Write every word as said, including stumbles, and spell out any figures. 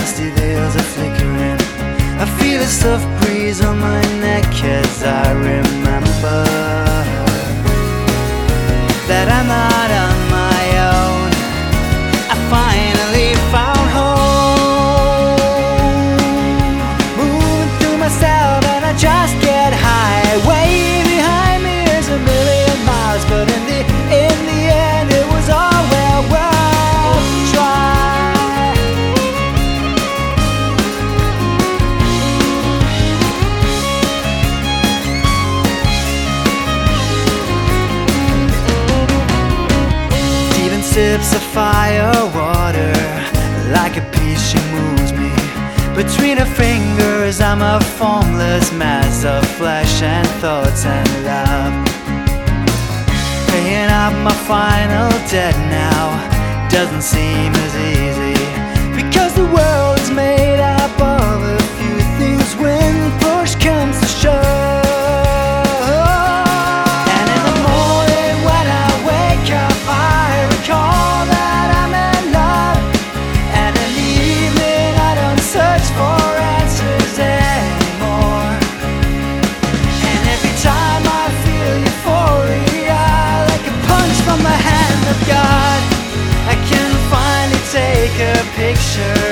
misty veils are flickering. I feel a soft breeze on my neck as I remember that I'm not on my own. I finally found home, moving through myself and I just get high. Way behind me is a million miles, but in the in the end it was all well worth a try. Steven sips of fire water, like a piece she moves me. Between her fingers I'm a formless mass of flesh and thoughts and love. Paying up my final debt now doesn't seem as easy, because the world's made up of a few things when push comes to shove. And in the morning when I wake up I recall that I'm in love, and in the evening I don't search for answers anymore. And every time I feel euphoria, like a punch from the hand of God, I can finally take a picture